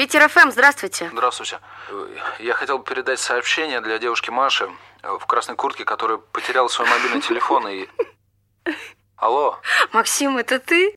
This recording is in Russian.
Питер ФМ, здравствуйте. Здравствуйте. Я хотел передать сообщение для девушки Маши в красной куртке, которая потеряла свой мобильный телефон и... Алло. Максим, это ты?